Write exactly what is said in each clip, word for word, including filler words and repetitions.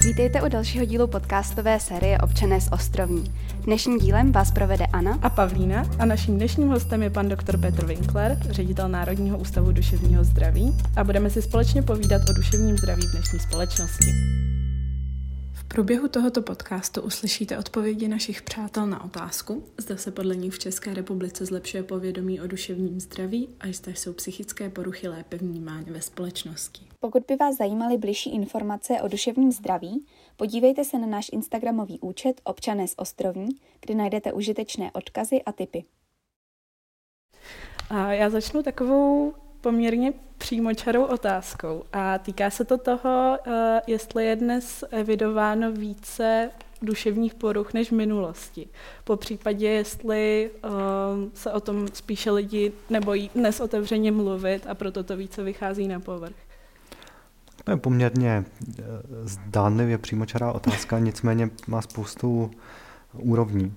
Vítejte u dalšího dílu podcastové série Občané z Ostrovní. Dnešním dílem vás provede Anna a Pavlína a naším dnešním hostem je pan doktor Petr Winkler, ředitel Národního ústavu duševního zdraví, a budeme si společně povídat o duševním zdraví v dnešní společnosti. V průběhu tohoto podcastu uslyšíte odpovědi našich přátel na otázku, zda se podle nich v České republice zlepšuje povědomí o duševním zdraví a zda jsou psychické poruchy lépe vnímány ve společnosti. Pokud by vás zajímaly bližší informace o duševním zdraví, podívejte se na náš instagramový účet Občané z Ostrovní, kde najdete užitečné odkazy a tipy. A já začnu takovou poměrně přímočarou otázkou a týká se to toho, jestli je dnes evidováno více duševních poruch než v minulosti. Po případě, jestli um, se o tom spíše lidi nebojí dnes otevřeně mluvit a proto to více vychází na povrch. To je poměrně zdánlivě přímočará otázka, nicméně má spoustu úrovní.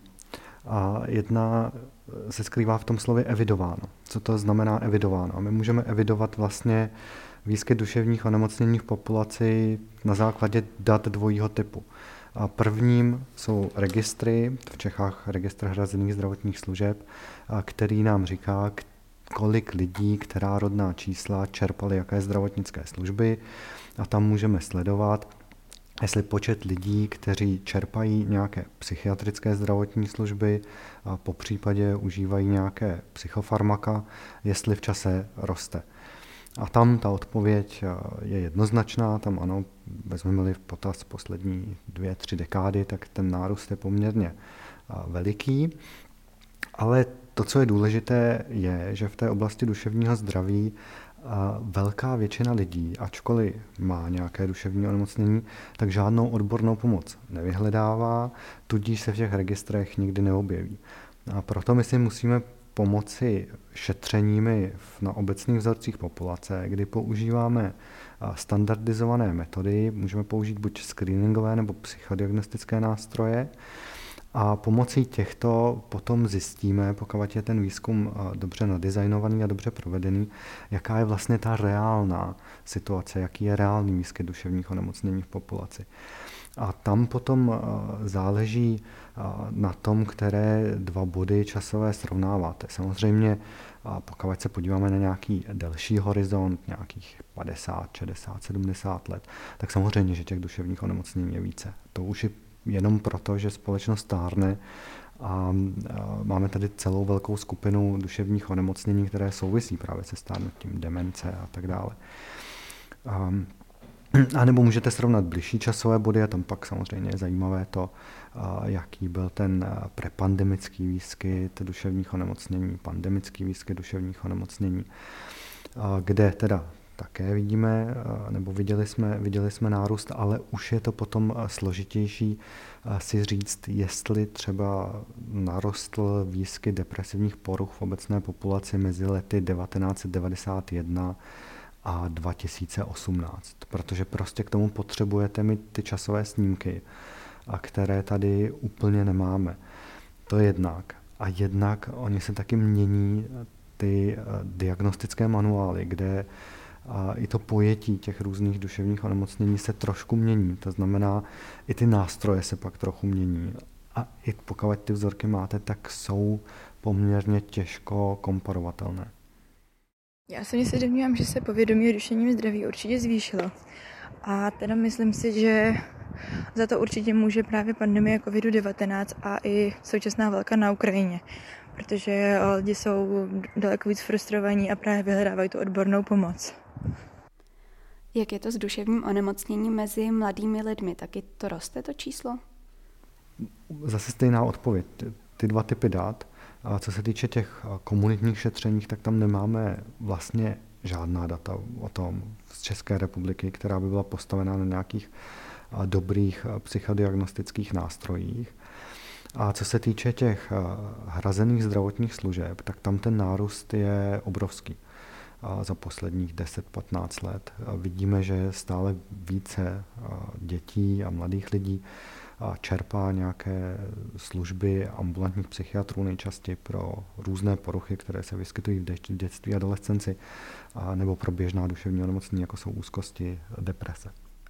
A jedna se skrývá v tom slově evidováno. Co to znamená evidováno? A my můžeme evidovat vlastně výskyt duševních onemocnění v populaci na základě dat dvojího typu. A prvním jsou registry, v Čechách registr hrazených zdravotních služeb, který nám říká, kolik lidí, která rodná čísla čerpali jaké zdravotnické služby, a tam můžeme sledovat, jestli počet lidí, kteří čerpají nějaké psychiatrické zdravotní služby a po případě užívají nějaké psychofarmaka, jestli v čase roste. A tam ta odpověď je jednoznačná, tam ano, vezmeme-li v potaz poslední dvě, tři dekády, tak ten nárůst je poměrně veliký, ale to, co je důležité, je, že v té oblasti duševního zdraví velká většina lidí, ačkoliv má nějaké duševní onemocnění, tak žádnou odbornou pomoc nevyhledává, tudíž se v těch registrech nikdy neobjeví. A proto my si musíme pomoci šetřeními na obecných vzorcích populace, kdy používáme standardizované metody, můžeme použít buď screeningové nebo psychodiagnostické nástroje, a pomocí těchto potom zjistíme, pokud je ten výzkum dobře nadizajnovaný a dobře provedený, jaká je vlastně ta reálná situace, jaký je reálný výskyt duševních onemocnění v populaci. A tam potom záleží na tom, které dva body časové srovnáváte. Samozřejmě, pokud se podíváme na nějaký delší horizont, nějakých padesát, šedesát, sedmdesát let, tak samozřejmě, že těch duševních onemocnění je více. To už je jenom proto, že společnost stárne a máme tady celou velkou skupinu duševních onemocnění, které souvisí právě se stárnutím, demence a tak dále. A nebo můžete srovnat bližší časové body a tam pak samozřejmě je zajímavé to, jaký byl ten prepandemický výskyt duševních onemocnění, pandemický výskyt duševních onemocnění, kde teda také vidíme, nebo viděli jsme, viděli jsme nárůst, ale už je to potom složitější si říct, jestli třeba narostl výskyt depresivních poruch v obecné populaci mezi lety devatenáct set devadesát jedna a dva tisíce osmnáct, protože prostě k tomu potřebujete mít ty časové snímky, a které tady úplně nemáme. To je jednak. A jednak oni se taky mění ty diagnostické manuály, kde a i to pojetí těch různých duševních onemocnění se trošku mění. To znamená, i ty nástroje se pak trochu mění. A i pokud ty vzorky máte, tak jsou poměrně těžko komparovatelné. Já si se domnívám, že se povědomí o duševním zdraví určitě zvýšilo. A teda myslím si, že za to určitě může právě pandemie kovid devatenáct a i současná válka na Ukrajině. Protože lidi jsou daleko víc frustrovaní a právě vyhledávají tu odbornou pomoc. Jak je to s duševním onemocněním mezi mladými lidmi? Taky to roste, to číslo? Zase stejná odpověď. Ty dva typy dat. A co se týče těch komunitních šetření, tak tam nemáme vlastně žádná data o tom z České republiky, která by byla postavená na nějakých dobrých psychodiagnostických nástrojích. A co se týče těch hrazených zdravotních služeb, tak tam ten nárůst je obrovský. A za posledních deset patnáct let vidíme, že stále více dětí a mladých lidí čerpá nějaké služby ambulantních psychiatrů nejčastěji pro různé poruchy, které se vyskytují v dětství a adolescenci, nebo pro běžná duševní onemocnění, jako jsou úzkosti, deprese.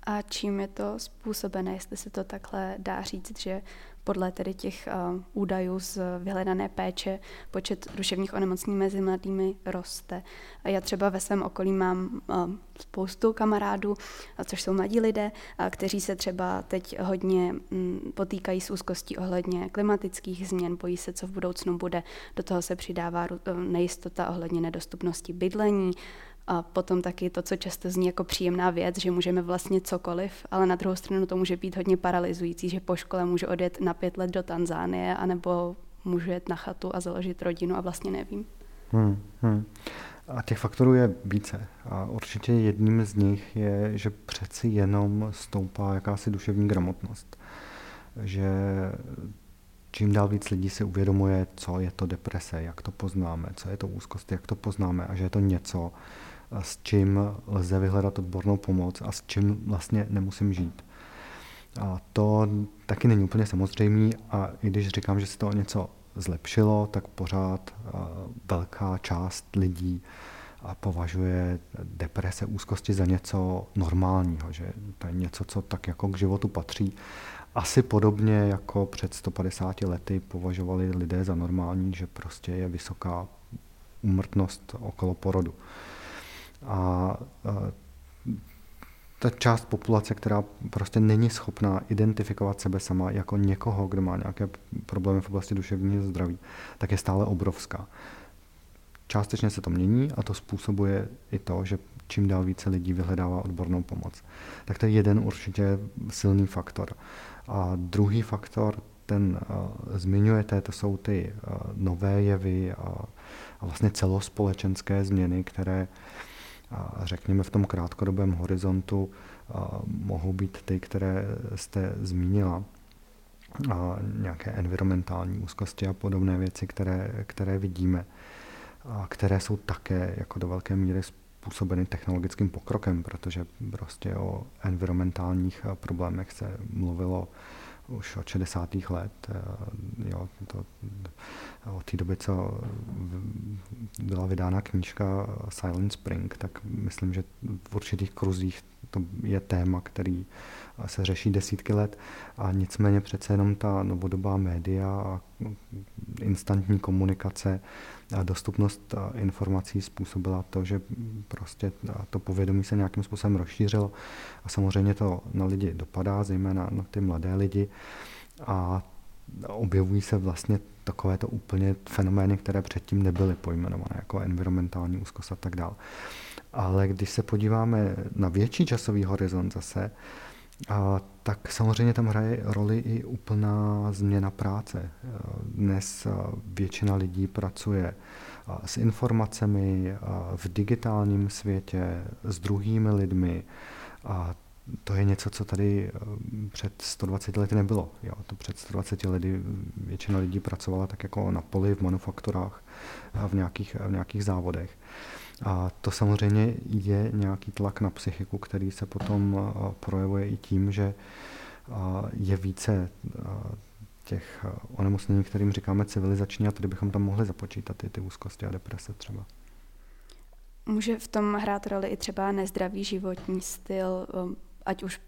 A čím je to způsobené, jestli se to takhle dá říct, že podle tedy těch uh, údajů z vyhledané péče počet duševních onemocnění mezi mladými roste. A já třeba ve svém okolí mám uh, spoustu kamarádů, což jsou mladí lidé, uh, kteří se třeba teď hodně um, potýkají s úzkostí ohledně klimatických změn, bojí se, co v budoucnu bude. Do toho se přidává uh, nejistota ohledně nedostupnosti bydlení, a potom taky to, co často zní jako příjemná věc, že můžeme vlastně cokoliv, ale na druhou stranu to může být hodně paralyzující, že po škole můžu odjet na pět let do Tanzánie, anebo můžu jet na chatu a založit rodinu a vlastně nevím. Hmm, hmm. A těch faktorů je více. A určitě jedním z nich je, že přeci jenom stoupá jakási duševní gramotnost. Že čím dál víc lidí si uvědomuje, co je to deprese, jak to poznáme, co je to úzkost, jak to poznáme a že je to něco, s čím lze vyhledat odbornou pomoc a s čím vlastně nemusím žít. A to taky není úplně samozřejmé a i když říkám, že se to něco zlepšilo, tak pořád velká část lidí považuje deprese, úzkosti za něco normálního, že to je něco, co tak jako k životu patří. Asi podobně jako před sto padesáti lety považovali lidé za normální, že prostě je vysoká úmrtnost okolo porodu. A ta část populace, která prostě není schopná identifikovat sebe sama jako někoho, kdo má nějaké problémy v oblasti duševního zdraví, tak je stále obrovská. Částečně se to mění a to způsobuje i to, že čím dál více lidí vyhledává odbornou pomoc. Tak to je jeden určitě silný faktor. A druhý faktor, ten uh, zmiňujete, to jsou ty uh, nové jevy a, a vlastně celospolečenské změny, které uh, řekněme v tom krátkodobém horizontu uh, mohou být ty, které jste zmínila. A nějaké environmentální úzkosti a podobné věci, které, které vidíme, a které jsou také jako do velké míry způsobeny technologickým pokrokem, protože prostě o environmentálních problémech se mluvilo už od šedesátých let. Jo, to, od té doby, co byla vydána knížka Silent Spring, tak myslím, že v určitých kruzích to je téma, který se řeší desítky let a nicméně přece jenom ta novodobá média a instantní komunikace a dostupnost informací způsobila to, že prostě to povědomí se nějakým způsobem rozšířilo a samozřejmě to na lidi dopadá, zejména na ty mladé lidi a objevují se vlastně takovéto úplně fenomény, které předtím nebyly pojmenované jako environmentální úzkost a tak dále. Ale když se podíváme na větší časový horizont zase, a tak samozřejmě tam hraje roli i úplná změna práce. Dnes většina lidí pracuje s informacemi v digitálním světě, s druhými lidmi a to je něco, co tady před sto dvaceti lety nebylo. Jo, to před sto dvaceti lety většina lidí pracovala tak jako na poli, v manufakturách, v nějakých, v nějakých závodech. A to samozřejmě je nějaký tlak na psychiku, který se potom projevuje i tím, že je více těch onemocnění, kterým říkáme civilizační, a tady bychom tam mohli započítat i ty úzkosti a deprese třeba. Může v tom hrát roli i třeba nezdravý životní styl, ať už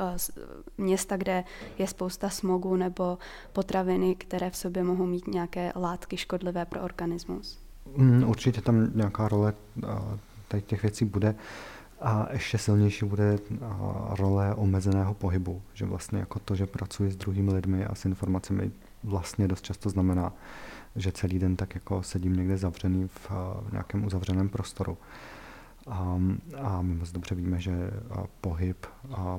města, kde je spousta smogu, nebo potraviny, které v sobě mohou mít nějaké látky škodlivé pro organismus? Určitě tam nějaká role tady těch věcí bude a ještě silnější bude role omezeného pohybu, že vlastně jako to, že pracuji s druhými lidmi a s informacemi vlastně dost často znamená, že celý den tak jako sedím někde zavřený v nějakém uzavřeném prostoru. A, a my moc dobře víme, že pohyb a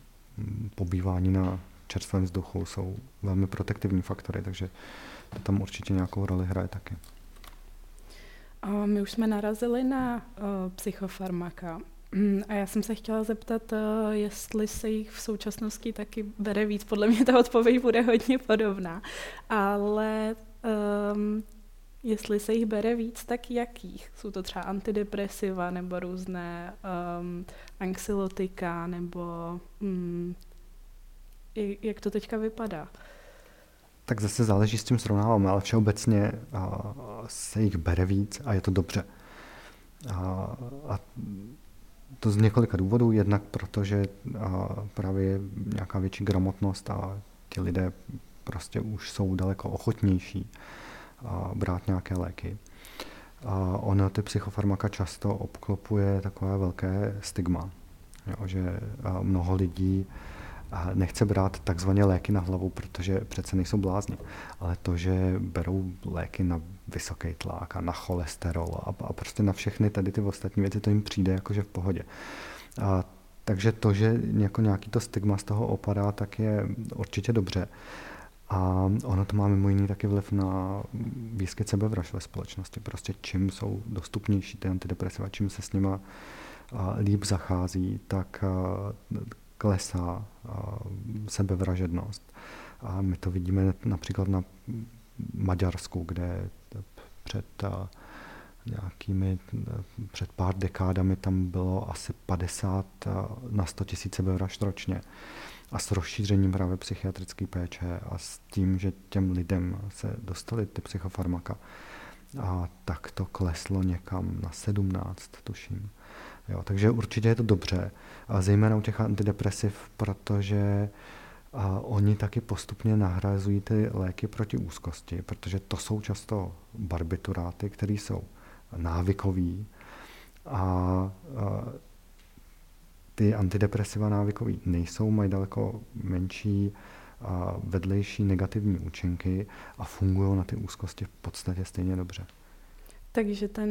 pobývání na čerstvém vzduchu jsou velmi protektivní faktory, takže to tam určitě nějakou roli hraje taky. A my už jsme narazili na uh, psychofarmaka a já jsem se chtěla zeptat, uh, jestli se jich v současnosti taky bere víc. Podle mě ta odpověď bude hodně podobná, ale um, jestli se jich bere víc, tak jakých? Jsou to třeba antidepresiva nebo různé um, anxiolytika nebo um, jak to teďka vypadá? Tak zase záleží, s čím srovnáváme, ale všeobecně se jich bere víc a je to dobře. A, a to z několika důvodů, jednak protože právě je nějaká větší gramotnost a ti lidé prostě už jsou daleko ochotnější brát nějaké léky. A ono ty psychofarmaka často obklopuje takové velké stigma, jo, že mnoho lidí nechce brát takzvané léky na hlavu, protože přece nejsou blázni, ale to, že berou léky na vysoký tlak a na cholesterol a, a prostě na všechny tady ty ostatní věci, to jim přijde jakože v pohodě. A, takže to, že jako nějaký to stigma z toho opadá, tak je určitě dobře. A ono to má mimo jiný taky vliv na výskyt sebevražd ve společnosti. Prostě čím jsou dostupnější ty antidepresiva, čím se s nima líp zachází, tak klesá sebevražednost. A my to vidíme například na Maďarsku, kde před nějakými, před pár dekádami tam bylo asi padesát na sto tisíc sebevražd ročně. A s rozšířením právě psychiatrické péče a s tím, že těm lidem se dostaly ty psychofarmaka, a tak to kleslo někam na sedmnáct, tuším. Jo, takže určitě je to dobře, a zejména u těch antidepresiv, protože a oni taky postupně nahrazují ty léky proti úzkosti, protože to jsou často barbituráty, které jsou návykový a, a ty antidepresiva návykový nejsou, mají daleko menší a vedlejší negativní účinky a fungují na ty úzkosti v podstatě stejně dobře. Takže ten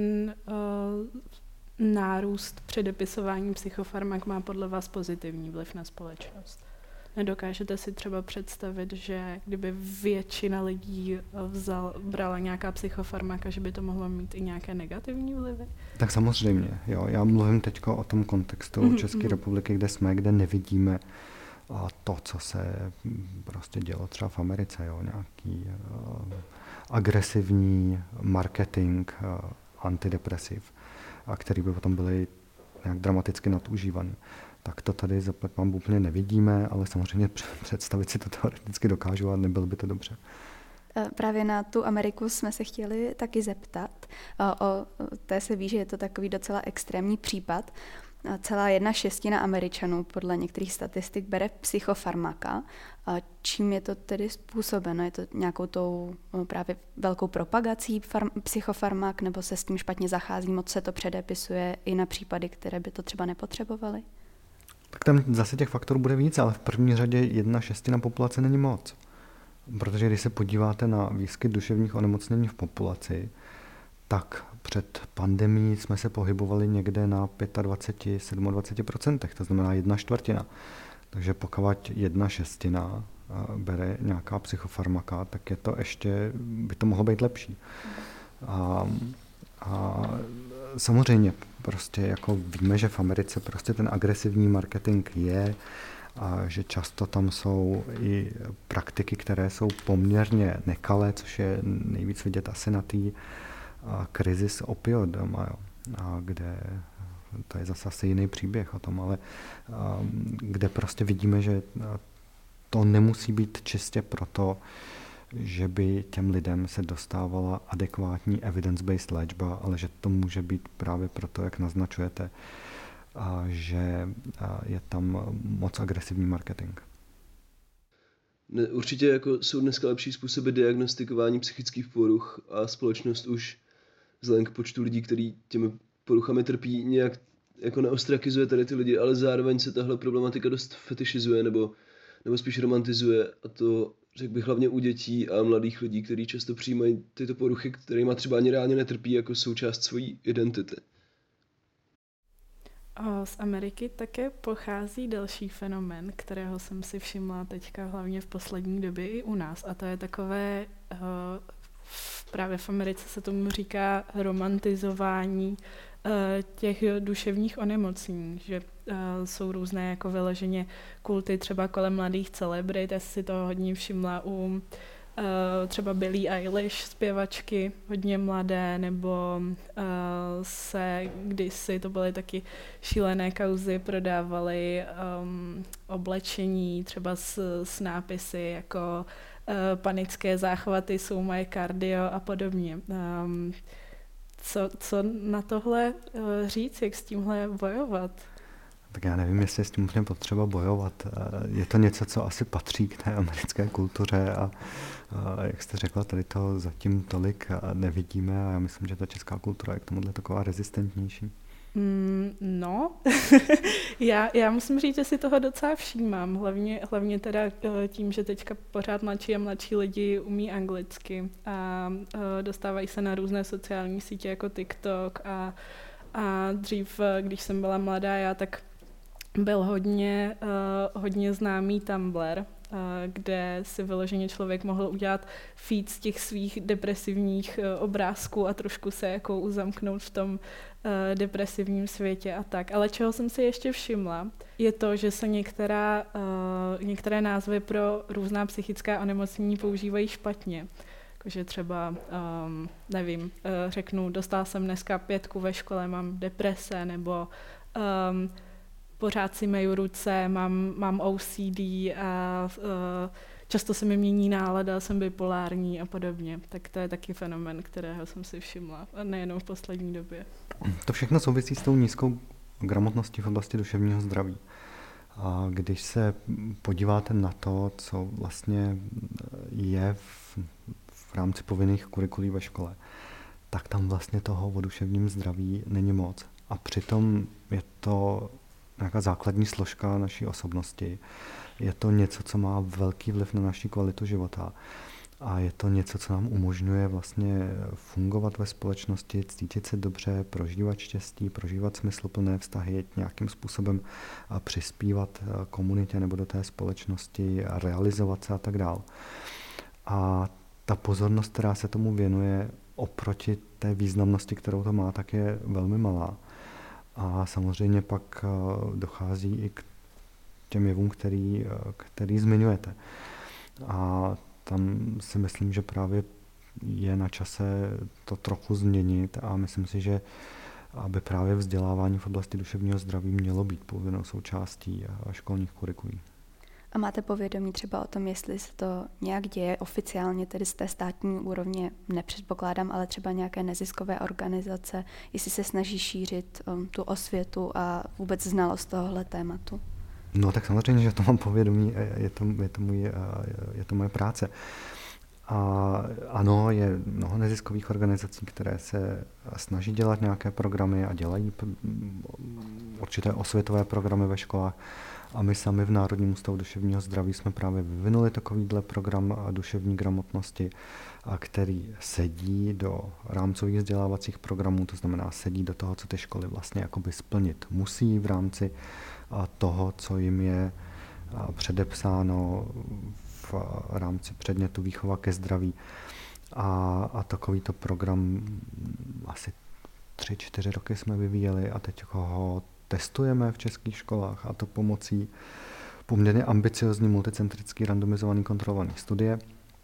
uh, nárůst předepisování psychofarmak má podle vás pozitivní vliv na společnost? Nedokážete si třeba představit, že kdyby většina lidí vzal, brala nějaká psychofarmaka, že by to mohlo mít i nějaké negativní vlivy? Tak samozřejmě, jo. Já mluvím teď o tom kontextu mm-hmm. České republiky, kde jsme, kde nevidíme a to, co se prostě dělo třeba v Americe, jo. Nějaký uh, agresivní marketing uh, antidepresiv, a který by potom byly nějak dramaticky nadužívaný. Tak to tady zaplať mám úplně nevidíme, ale samozřejmě představit si to teoreticky dokážu a nebylo by to dobře. Právě na tu Ameriku jsme se chtěli taky zeptat. O té se ví, že je to takový docela extrémní případ. Celá jedna šestina Američanů podle některých statistik bere psychofarmaka. Čím je to tedy způsobeno? Je to nějakou tou právě velkou propagací farm- psychofarmak, nebo se s tím špatně zachází, moc se to předepisuje i na případy, které by to třeba nepotřebovaly? Tak tam zase těch faktorů bude víc, ale v první řadě jedna šestina populace není moc. Protože když se podíváte na výskyt duševních onemocnění v populaci, tak před pandemií jsme se pohybovali někde na dvacet pět až dvacet sedm procent, to znamená jedna čtvrtina. Takže pokud jedna šestina bere nějaká psychofarmaka, tak je to ještě, by to mohlo být lepší. A, a samozřejmě prostě jako víme, že v Americe prostě ten agresivní marketing je a že často tam jsou i praktiky, které jsou poměrně nekalé, což je nejvíc vidět asi na té krizi s opioidama, jo, a kde to je zase asi jiný příběh o tom, ale a, kde prostě vidíme, že to nemusí být čistě proto, že by těm lidem se dostávala adekvátní evidence-based léčba, ale že to může být právě proto, jak naznačujete, a že a je tam moc agresivní marketing. Ne, určitě jako jsou dneska lepší způsoby diagnostikování psychických poruch a společnost už vzhledem k počtu lidí, kteří těmi poruchami trpí, nějak jako neostrakizuje tady ty lidi, ale zároveň se tahle problematika dost fetišizuje nebo, nebo spíš romantizuje, a to řekl bych hlavně u dětí a mladých lidí, kteří často přijímají tyto poruchy, kterýma třeba ani reálně netrpí, jako součást svojí identity. Z Ameriky také pochází další fenomén, kterého jsem si všimla teďka hlavně v poslední době i u nás, a to je takové, právě v Americe se tomu říká romantizování těch duševních onemocnění, že jsou různé jako vyloženě kulty třeba kolem mladých celebrit. Já si to hodně všimla u třeba Billie Eilish, zpěvačky, hodně mladé, nebo se kdysi, to byly taky šílené kauzy, prodávaly um, oblečení třeba s, s nápisy jako uh, panické záchvaty jsou moje kardio a podobně. Um, Co, co na tohle říct, jak s tímhle bojovat? Tak já nevím, jestli je s tím úplně potřeba bojovat. Je to něco, co asi patří k té americké kultuře a, a jak jste řekla, tady to zatím tolik nevidíme a já myslím, že ta česká kultura je k tomuhle taková rezistentnější. Mm, no, já, já musím říct, že si toho docela všímám, hlavně, hlavně teda tím, že teďka pořád mladší a mladší lidi umí anglicky a dostávají se na různé sociální sítě jako TikTok a, a dřív, když jsem byla mladá, já tak byl hodně, uh, hodně známý Tumblr, uh, kde si vyloženě člověk mohl udělat feed z těch svých depresivních uh, obrázků a trošku se jako uzamknout v tom uh, depresivním světě a tak. Ale čeho jsem si ještě všimla, je to, že se některá, uh, některé názvy pro různá psychická onemocnění používají špatně. Jakože třeba, um, nevím, uh, řeknu, dostala jsem dneska pětku ve škole, mám deprese, nebo um, pořád si myju ruce, mám, mám O C D a uh, často se mi mění nálada, jsem bipolární a podobně. Tak to je taky fenomén, kterého jsem si všimla, a nejenom v poslední době. To všechno souvisí s tou nízkou gramotností v oblasti duševního zdraví. A když se podíváte na to, co vlastně je v, v rámci povinných kurikulí ve škole, tak tam vlastně toho o duševním zdraví není moc. A přitom je to nějaká základní složka naší osobnosti. Je to něco, co má velký vliv na naši kvalitu života. A je to něco, co nám umožňuje vlastně fungovat ve společnosti, cítit se dobře, prožívat štěstí, prožívat smysluplné vztahy, nějakým způsobem přispívat komunitě nebo do té společnosti a realizovat se a tak dál. A ta pozornost, která se tomu věnuje oproti té významnosti, kterou to má, tak je velmi malá. A samozřejmě pak dochází i k těm jevům, který, který zmiňujete. A tam si myslím, že právě je na čase to trochu změnit a myslím si, že aby právě vzdělávání v oblasti duševního zdraví mělo být povinnou součástí školních kurikulí. A máte povědomí třeba o tom, jestli se to nějak děje oficiálně, tedy z té státní úrovně nepředpokládám, ale třeba nějaké neziskové organizace, jestli se snaží šířit um, tu osvětu a vůbec znalost tohohle tématu? No tak samozřejmě, že to mám povědomí, je to, je to, můj, je to moje práce. A ano, je mnoho neziskových organizací, které se snaží dělat nějaké programy a dělají určité osvětové programy ve školách. A my sami v Národním ústavu duševního zdraví jsme právě vyvinuli takovýhle program duševní gramotnosti, který sedí do rámcových vzdělávacích programů, to znamená sedí do toho, co ty školy vlastně jakoby splnit musí v rámci toho, co jim je předepsáno v rámci předmětu výchova ke zdraví. A, a takovýto program asi tři, čtyři roky jsme vyvíjeli a teď ho testujeme v českých školách, a to pomocí poměrně ambiciozní multicentrický randomizovaný kontrolovaný studie,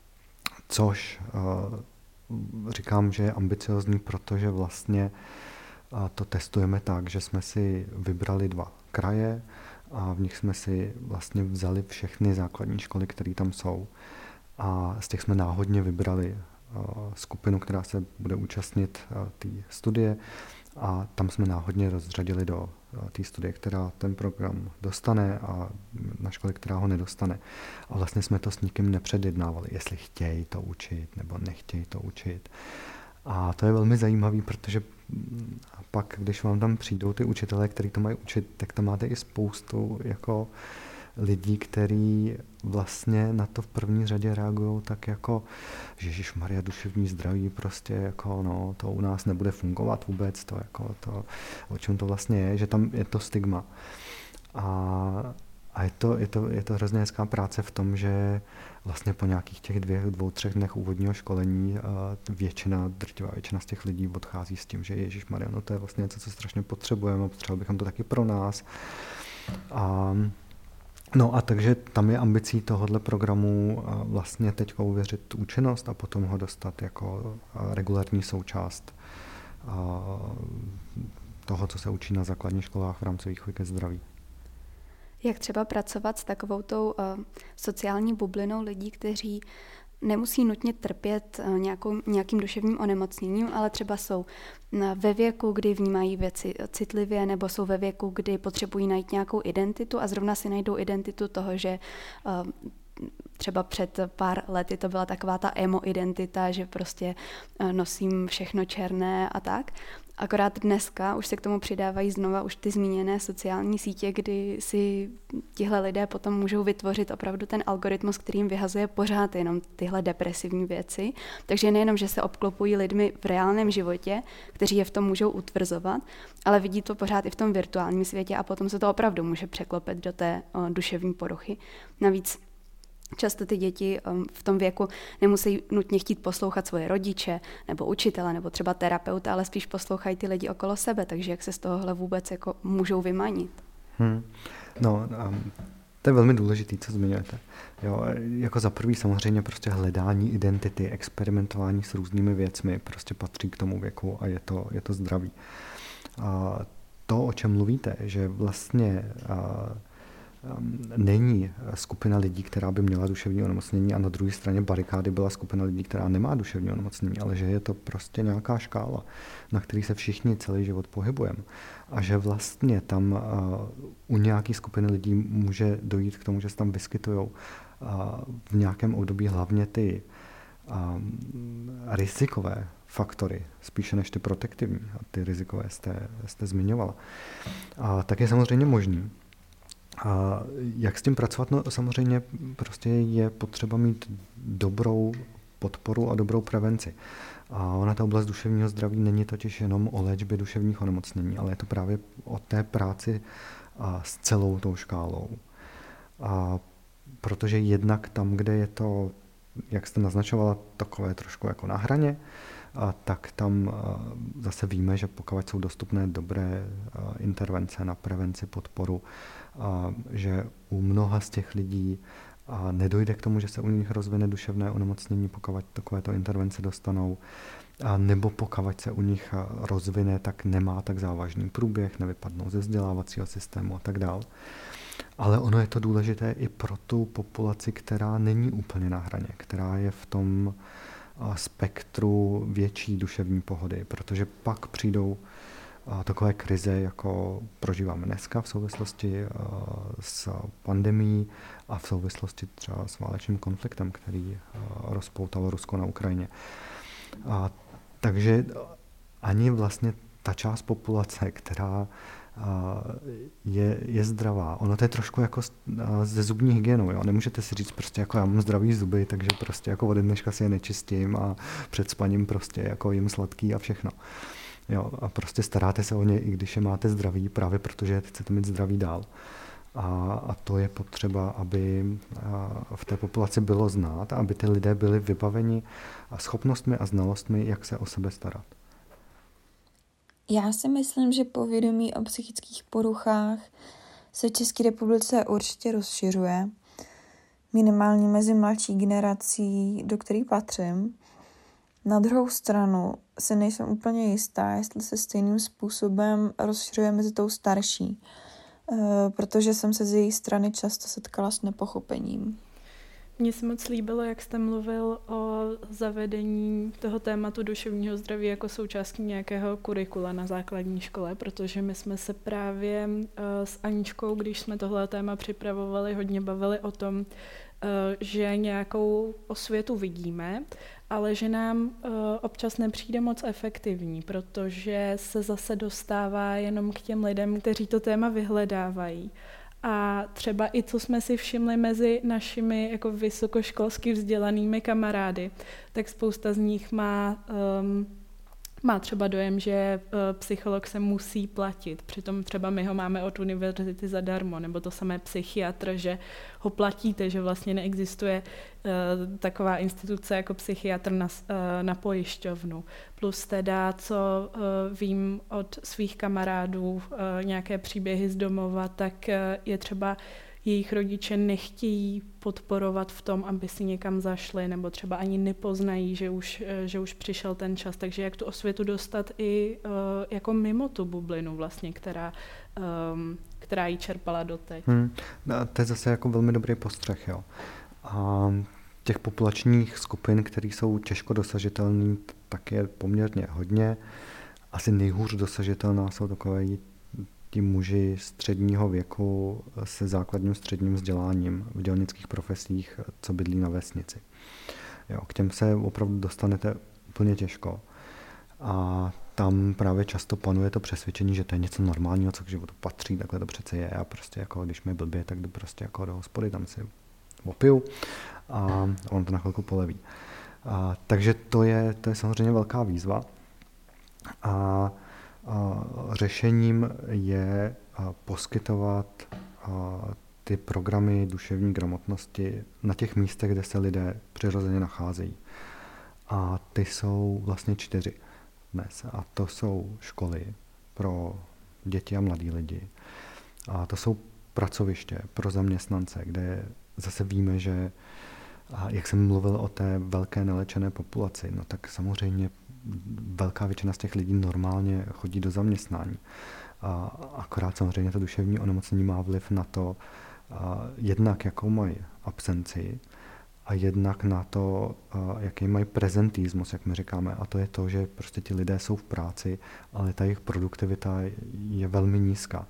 což uh, říkám, že je ambiciozní, protože vlastně uh, to testujeme tak, že jsme si vybrali dva kraje a v nich jsme si vlastně vzali všechny základní školy, které tam jsou, a z těch jsme náhodně vybrali uh, skupinu, která se bude účastnit uh, té studie, a tam jsme náhodně rozřadili do té studie, která ten program dostane, a na školy, která ho nedostane. A vlastně jsme to s nikým nepředjednávali, jestli chtějí to učit nebo nechtějí to učit. A to je velmi zajímavé, protože pak, když vám tam přijdou ty učitelé, kteří to mají učit, tak tam máte i spoustu jako lidí, kteří vlastně na to v první řadě reagují tak jako, že ježišmarja, duševní zdraví, prostě jako no, to u nás nebude fungovat vůbec, to jako to, o čem to vlastně je, že tam je to stigma. A, a je, to, je, to, je to hrozně hezká práce v tom, že vlastně po nějakých těch dvě, dvou, třech dnech úvodního školení většina, drtivá většina z těch lidí odchází s tím, že ježišmarja, no to je vlastně něco, co strašně potřebujeme, potřebovali bychom to taky pro nás. A No a takže tam je ambicí tohohle programu vlastně teď uvěřit účinnost a potom ho dostat jako regulární součást toho, co se učí na základních školách v rámci výchovy ke zdraví. Jak třeba pracovat s takovou tou uh, sociální bublinou lidí, kteří nemusí nutně trpět nějakou, nějakým duševním onemocněním, ale třeba jsou ve věku, kdy vnímají věci citlivě, nebo jsou ve věku, kdy potřebují najít nějakou identitu a zrovna si najdou identitu toho, že třeba před pár lety to byla taková ta emo identita, že prostě nosím všechno černé a tak. Akorát dneska už se k tomu přidávají znova už ty zmíněné sociální sítě, kdy si tihle lidé potom můžou vytvořit opravdu ten algoritmus, kterým vyhazuje pořád jenom tyhle depresivní věci. Takže nejenom, že se obklopují lidmi v reálném životě, kteří je v tom můžou utvrzovat, ale vidí to pořád i v tom virtuálním světě a potom se to opravdu může překlopit do té o, duševní poruchy. Navíc často ty děti v tom věku nemusí nutně chtít poslouchat svoje rodiče nebo učitele nebo třeba terapeuta, ale spíš poslouchají ty lidi okolo sebe, takže jak se z tohohle vůbec jako můžou vymanit. Hmm. No, um, to je velmi důležitý, co zmiňujete. Jo, jako za prvý samozřejmě prostě hledání identity, experimentování s různými věcmi prostě patří k tomu věku a je to, je to zdravý. A to, o čem mluvíte, že vlastně a, není skupina lidí, která by měla duševní onemocnění a na druhé straně barikády byla skupina lidí, která nemá duševní onemocnění, ale že je to prostě nějaká škála, na který se všichni celý život pohybujeme. A že vlastně tam u nějaké skupiny lidí může dojít k tomu, že se tam vyskytují v nějakém období hlavně ty rizikové faktory, spíše než ty protektivní. A ty rizikové jste, jste zmiňovala. A tak je samozřejmě možný. A jak s tím pracovat? No samozřejmě prostě je potřeba mít dobrou podporu a dobrou prevenci. A ona ta oblast duševního zdraví není totiž jenom o léčbě duševních onemocnění, ale je to právě o té práci a s celou tou škálou. A protože jednak tam, kde je to, jak jste naznačovala, takové trošku jako na hraně, a tak tam zase víme, že pokud jsou dostupné dobré intervence na prevenci, podporu, a že u mnoha z těch lidí a nedojde k tomu, že se u nich rozvine duševné onemocnění, pokud takovéto intervence dostanou, a nebo pokud se u nich rozvine, tak nemá tak závažný průběh, nevypadnou ze vzdělávacího systému a tak dále. Ale ono je to důležité i pro tu populaci, která není úplně na hraně, která je v tom spektru větší duševní pohody, protože pak přijdou takové krize, jako prožíváme dneska v souvislosti s pandemií a v souvislosti třeba s válečným konfliktem, který rozpoutalo Rusko na Ukrajině. A takže ani vlastně ta část populace, která je, je zdravá. Ono to je trošku jako ze zubní hygienou. Jo? Nemůžete si říct prostě jako já mám zdravý zuby, takže prostě jako ode dneška si je nečistím a před spaním prostě jako jim sladký a všechno. Jo? A prostě staráte se o ně, i když je máte zdraví, právě protože chcete mít zdraví dál. A, a to je potřeba, aby v té populaci bylo znát, aby ty lidé byli vybaveni schopnostmi a znalostmi, jak se o sebe starat. Já si myslím, že povědomí o psychických poruchách se v České republice určitě rozšiřuje, minimálně mezi mladší generací, do které patřím. Na druhou stranu si nejsem úplně jistá, jestli se stejným způsobem rozšiřuje mezi tou starší, protože jsem se z její strany často setkala s nepochopením. Mně se moc líbilo, jak jste mluvil o zavedení toho tématu duševního zdraví jako součástí nějakého kurikula na základní škole, protože my jsme se právě uh, s Aničkou, když jsme tohle téma připravovali, hodně bavili o tom, uh, že nějakou osvětu vidíme, ale že nám uh, občas nepřijde moc efektivní, protože se zase dostává jenom k těm lidem, kteří to téma vyhledávají. A třeba i co jsme si všimli mezi našimi jako vysokoškolsky vzdělanými kamarády, tak spousta z nich má, um, má třeba dojem, že uh, psycholog se musí platit. Přitom třeba my ho máme od univerzity zadarmo, nebo to samé psychiatr, že ho platíte, že vlastně neexistuje uh, taková instituce jako psychiatr na, uh, na pojišťovnu. Plus teda, co uh, vím od svých kamarádů, uh, nějaké příběhy z domova, tak uh, je třeba jejich rodiče nechtějí podporovat v tom, aby si někam zašli, nebo třeba ani nepoznají, že už, že už přišel ten čas. Takže jak tu osvětu dostat i uh, jako mimo tu bublinu vlastně, která, um, která ji čerpala doteď. Hmm. To je zase jako velmi dobrý postřeh, jo. A těch populačních skupin, které jsou těžko dosažitelné, tak je poměrně hodně. Asi nejhůř dosažitelná jsou takové ti muži středního věku se základním středním vzděláním v dělnických profesích, co bydlí na vesnici. Jo, k těm se opravdu dostanete úplně těžko. A tam právě často panuje to přesvědčení, že to je něco normálního, co k životu patří, takhle to přece je. A prostě jako, když mi blbě, tak jdu prostě jako do hospody, tam si opiju a on to na chvilku poleví. A, takže to je, to je samozřejmě velká výzva. A, a řešením je a, poskytovat a, ty programy duševní gramotnosti na těch místech, kde se lidé přirozeně nacházejí. A ty jsou vlastně čtyři dnes. A to jsou školy pro děti a mladí lidi. A to jsou pracoviště pro zaměstnance, kde zase víme, že, a jak jsem mluvil o té velké nelečené populaci, no tak samozřejmě velká většina z těch lidí normálně chodí do zaměstnání. A akorát samozřejmě to duševní onemocnění má vliv na to, a jednak jakou mají absenci a jednak na to, jaký mají prezentismus, jak my říkáme. A to je to, že prostě ti lidé jsou v práci, ale ta jejich produktivita je velmi nízká.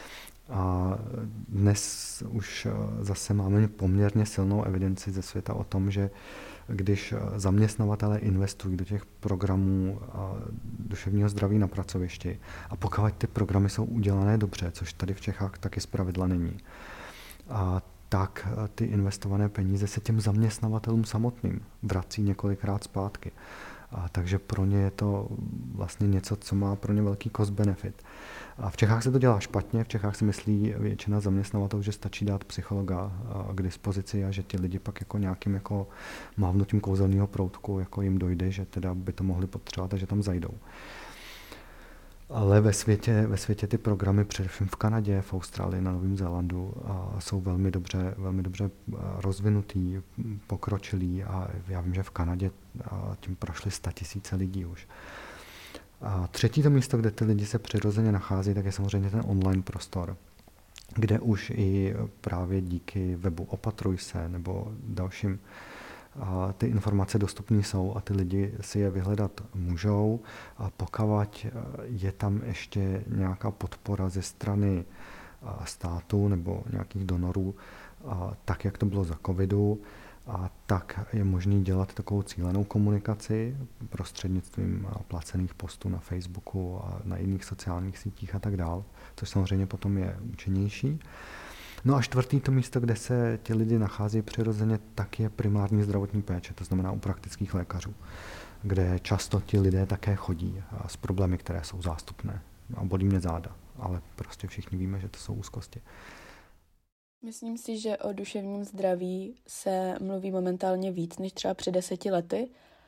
A dnes už zase máme poměrně silnou evidenci ze světa o tom, že když zaměstnavatelé investují do těch programů duševního zdraví na pracovišti a pokud ty programy jsou udělané dobře, což tady v Čechách taky zpravidla není, a tak ty investované peníze se těm zaměstnavatelům samotným vrací několikrát zpátky. A takže pro ně je to vlastně něco, co má pro ně velký cost benefit. A v Čechách se to dělá špatně, v Čechách si myslí většina zaměstnavatelů, že stačí dát psychologa k dispozici a že ti lidi pak jako nějakým jako mávnutím kouzelného proutku jako jim dojde, že teda by to mohli potřebovat a že tam zajdou. Ale ve světě, ve světě ty programy, především v Kanadě, v Austrálii, na Novém Zélandu, jsou velmi dobře, velmi dobře rozvinutý, pokročilý a já vím, že v Kanadě tím prošly statisíce lidí už. A třetí to místo, kde ty lidi se přirozeně nachází, tak je samozřejmě ten online prostor, kde už i právě díky webu Opatruj se nebo dalším a ty informace dostupné jsou a ty lidi si je vyhledat můžou. A pokud je tam ještě nějaká podpora ze strany státu nebo nějakých donorů, tak jak to bylo za covidu, a tak je možné dělat takovou cílenou komunikaci prostřednictvím placených postů na Facebooku a na jiných sociálních sítích a tak dál, což samozřejmě potom je účinnější. No a čtvrtý to místo, kde se ti lidi nachází přirozeně, tak je primární zdravotní péče, to znamená u praktických lékařů, kde často ti lidé také chodí s problémy, které jsou zástupné. A bolí mě záda, ale prostě všichni víme, že to jsou úzkosti. Myslím si, že o duševním zdraví se mluví momentálně víc než třeba před deseti lety,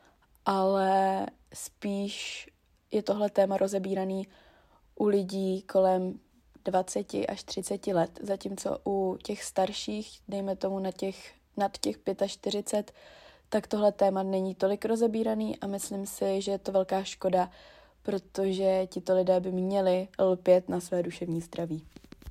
ale spíš je tohle téma rozebíraný u lidí kolem dvacet až třicet let, zatímco u těch starších, dejme tomu na těch, nad těch čtyřicet pět, tak tohle téma není tolik rozebíraný a myslím si, že je to velká škoda, protože tito lidé by měli lpět na své duševní zdraví.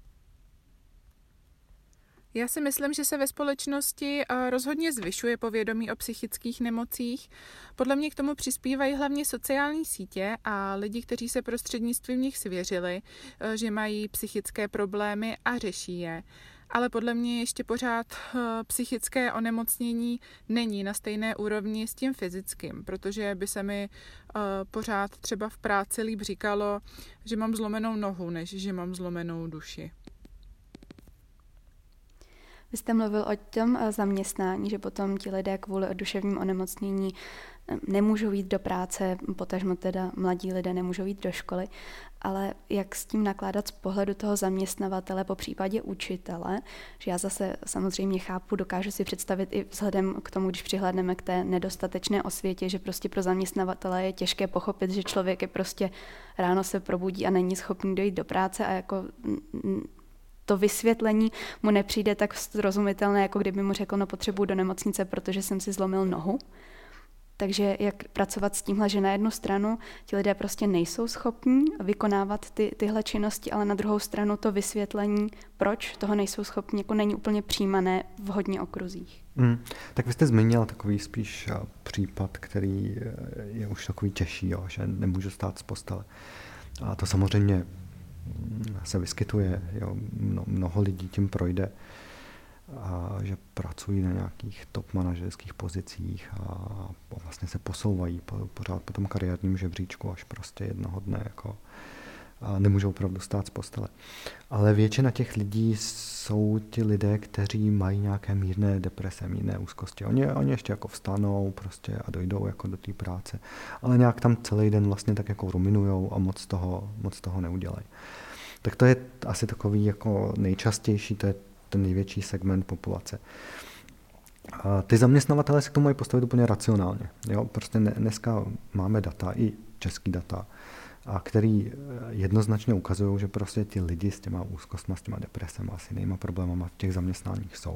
Já si myslím, že se ve společnosti rozhodně zvyšuje povědomí o psychických nemocích. Podle mě k tomu přispívají hlavně sociální sítě a lidi, kteří se prostřednictvím nich svěřili, že mají psychické problémy a řeší je. Ale podle mě ještě pořád psychické onemocnění není na stejné úrovni s tím fyzickým, protože by se mi pořád třeba v práci líp říkalo, že mám zlomenou nohu, než že mám zlomenou duši. Vy jste mluvil o tom zaměstnání, že potom ti lidé kvůli duševním onemocnění nemůžou jít do práce, potažmo teda mladí lidé nemůžou jít do školy, ale jak s tím nakládat z pohledu toho zaměstnavatele, po případě učitele, že já zase samozřejmě chápu, dokážu si představit i vzhledem k tomu, když přihlédneme k té nedostatečné osvětě, že prostě pro zaměstnavatele je těžké pochopit, že člověk je prostě ráno se probudí a není schopný dojít do práce a jako to vysvětlení mu nepřijde tak srozumitelné, jako kdyby mu řekl, no potřebuji do nemocnice, protože jsem si zlomil nohu. Takže jak pracovat s tímhle, že na jednu stranu ti lidé prostě nejsou schopní vykonávat ty, tyhle činnosti, ale na druhou stranu to vysvětlení, proč toho nejsou schopní, jako není úplně přijímané v hodně okruzích. Mm, tak vy jste zmínil takový spíš případ, který je už takový těžší, jo, že nemůžu stát z postele. A to samozřejmě se vyskytuje, jo, mno, mnoho lidí tím projde, a že pracují na nějakých top manažerských pozicích a vlastně se posouvají po, pořád po tom kariérním žebříčku, až prostě jednoho dne jako a nemůžou opravdu stát z postele. Ale většina těch lidí jsou ti lidé, kteří mají nějaké mírné deprese, mírné úzkosti. Oni, oni ještě jako vstanou prostě a dojdou jako do té práce, ale nějak tam celý den vlastně tak jako ruminujou a moc toho, moc toho neudělají. Tak to je asi takový jako nejčastější, to je ten největší segment populace. A ty zaměstnavatelé se k tomu mají postavit úplně racionálně. Jo? Prostě dneska máme data, i český data, a který jednoznačně ukazují, že prostě ti lidi s těma úzkostma, s těma depresema, s jinýma problémama v těch zaměstnáních jsou.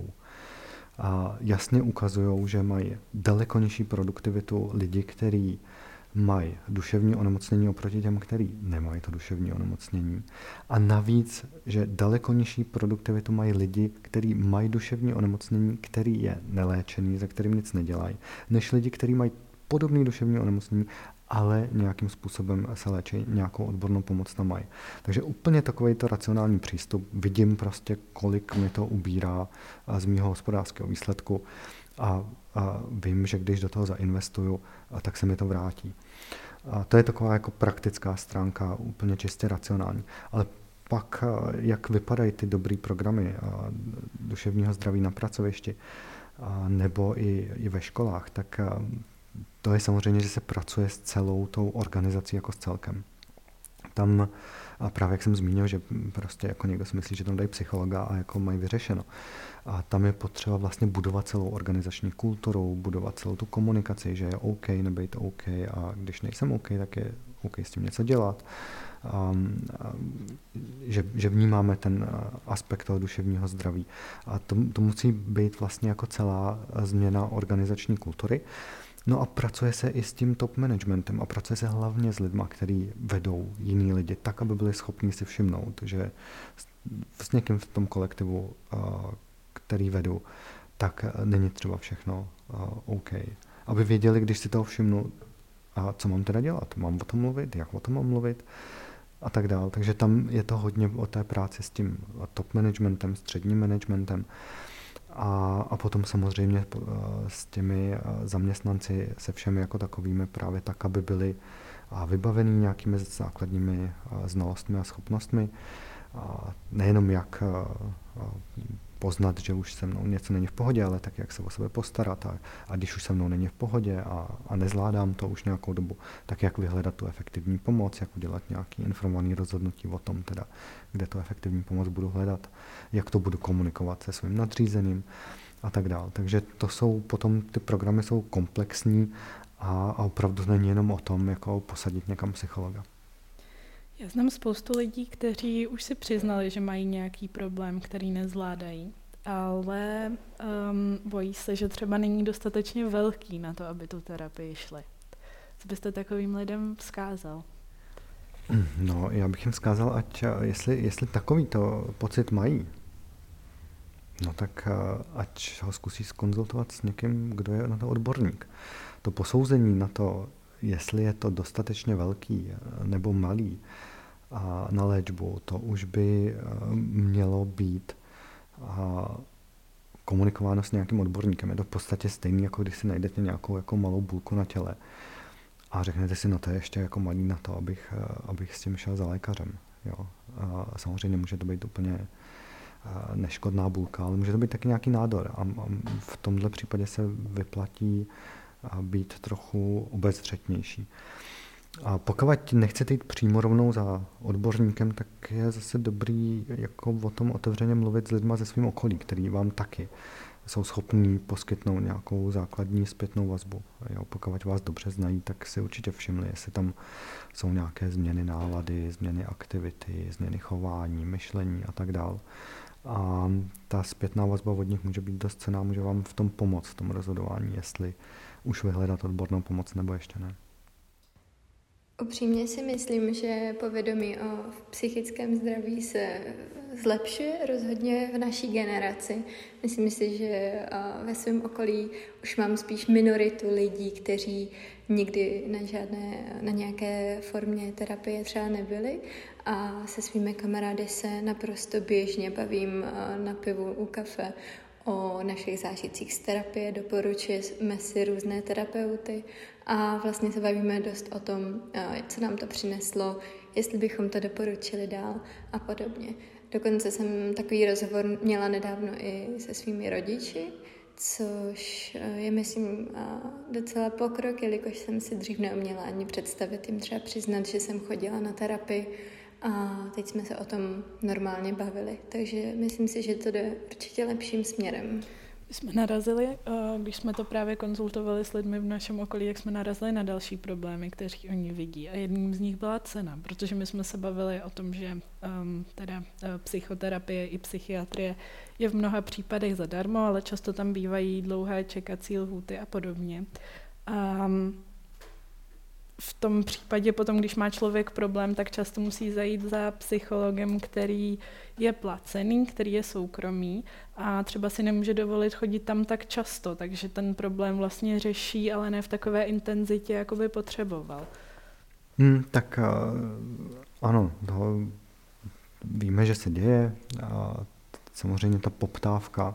A jasně ukazují, že mají daleko nižší produktivitu lidi, kteří mají duševní onemocnění oproti těm, kteří nemají to duševní onemocnění. A navíc, že daleko nižší produktivitu mají lidi, kteří mají duševní onemocnění, který je neléčený, za kterým nic nedělají, než lidi, kteří mají podobné duševní onemocnění, ale nějakým způsobem se léčí, nějakou odbornou pomoc tam mají. Takže úplně takovýto racionální přístup. Vidím prostě, kolik mi to ubírá z mýho hospodářského výsledku a, a vím, že když do toho zainvestuju, tak se mi to vrátí. A to je taková jako praktická stránka, úplně čistě racionální. Ale pak, jak vypadají ty dobrý programy duševního zdraví na pracovišti nebo i, i ve školách, tak to je samozřejmě, že se pracuje s celou tou organizací jako s celkem. Tam, a právě jak jsem zmínil, že prostě jako někdo si myslí, že tam dají psychologa a jako mají vyřešeno. A tam je potřeba vlastně budovat celou organizační kulturu, budovat celou tu komunikaci, že je OK, nebejt OK a když nejsem OK, tak je OK s tím něco dělat. A, a, že, že vnímáme ten aspekt toho duševního zdraví. A to, to musí být vlastně jako celá změna organizační kultury. No a pracuje se i s tím top managementem a pracuje se hlavně s lidma, kteří vedou jiný lidi, tak, aby byli schopni si všimnout, že s někým v tom kolektivu, který vedu, tak není třeba všechno OK. Aby věděli, když si toho všimnu, a co mám teda dělat, mám o tom mluvit, jak o tom mám mluvit a tak dále. Takže tam je to hodně o té práci s tím top managementem, středním managementem. A, a potom samozřejmě s těmi zaměstnanci, se všemi jako takovými právě tak, aby byli vybavení nějakými základními znalostmi a schopnostmi. A nejenom jak poznat, že už se mnou něco není v pohodě, ale tak jak se o sebe postarat a, a když už se mnou není v pohodě a, a nezvládám to už nějakou dobu, tak jak vyhledat tu efektivní pomoc, jak udělat nějaký informovaný rozhodnutí o tom, teda, kde tu efektivní pomoc budu hledat, jak to budu komunikovat se svým nadřízeným a tak dále. Takže to jsou potom, ty programy jsou komplexní a, a opravdu není jenom o tom, jako posadit někam psychologa. Já znám spoustu lidí, kteří už si přiznali, že mají nějaký problém, který nezvládají, ale um, bojí se, že třeba není dostatečně velký na to, aby tu terapii šli. Co byste takovým lidem vzkázal? No, já bych jim vzkázal, ať jestli, jestli takovýto pocit mají, no tak ať ho zkusí zkonzultovat s někým, kdo je na to odborník. To posouzení na to, jestli je to dostatečně velký nebo malý a na léčbu, to už by mělo být komunikováno s nějakým odborníkem. Je to v podstatě stejné, jako když si najdete nějakou jako malou bulku na těle a řeknete si, no to je ještě jako malý na to, abych, abych s tím šel za lékařem. Jo. A samozřejmě může to být úplně neškodná bulka, ale může to být taky nějaký nádor a v tomhle případě se vyplatí a být trochu obezřetnější. A pokud nechcete jít přímo rovnou za odborníkem, tak je zase dobrý jako o tom otevřeně mluvit s lidma ze svým okolí, který vám taky jsou schopní poskytnout nějakou základní zpětnou vazbu. Jo, pokud vás dobře znají, tak si určitě všimli, jestli tam jsou nějaké změny nálady, změny aktivity, změny chování, myšlení a tak dále. a ta zpětná vazba od nich může být dost cenná, může vám v tom pomoct, v tom rozhodování, jestli už vyhledat odbornou pomoc nebo ještě ne. Upřímně si myslím, že povědomí o psychickém zdraví se zlepšuje rozhodně v naší generaci. Myslím si, že ve svém okolí už mám spíš minoritu lidí, kteří nikdy na žádné, na nějaké formě terapie třeba nebyli a se svými kamarády se naprosto běžně bavím na pivu u kafe o našich zážitcích z terapie, doporučujeme si různé terapeuty a vlastně se bavíme dost o tom, co nám to přineslo, jestli bychom to doporučili dál a podobně. Dokonce jsem takový rozhovor měla nedávno i se svými rodiči, což je, myslím, docela pokrok, jelikož jsem si dřív neuměla ani představit jim třeba přiznat, že jsem chodila na terapii a teď jsme se o tom normálně bavili. Takže myslím si, že to jde určitě lepším směrem. My jsme narazili, když jsme to právě konzultovali s lidmi v našem okolí, jak jsme narazili na další problémy, kteří oni vidí. A jedním z nich byla cena, protože my jsme se bavili o tom, že um, teda psychoterapie i psychiatrie je v mnoha případech zadarmo, ale často tam bývají dlouhé čekací lhůty a podobně. Um, v tom případě potom, když má člověk problém, tak často musí zajít za psychologem, který je placený, který je soukromý a třeba si nemůže dovolit chodit tam tak často, takže ten problém vlastně řeší, ale ne v takové intenzitě, jako by potřeboval. Hmm, tak ano, to víme, že se děje. A samozřejmě ta poptávka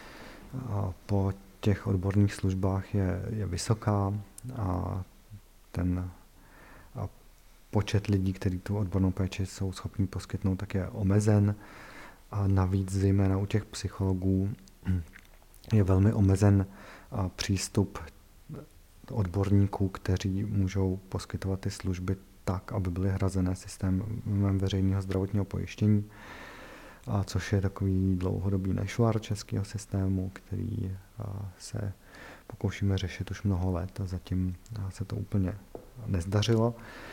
po těch odborných službách je, je vysoká a ten a počet lidí, kteří tu odbornou péči jsou schopni poskytnout, tak je omezen. A navíc zejména u těch psychologů je velmi omezen přístup odborníků, kteří můžou poskytovat ty služby tak, aby byly hrazené systémem veřejného zdravotního pojištění, a což je takový dlouhodobý nešvar českého systému, který se pokoušíme řešit už mnoho let a zatím se to úplně nezdařilo.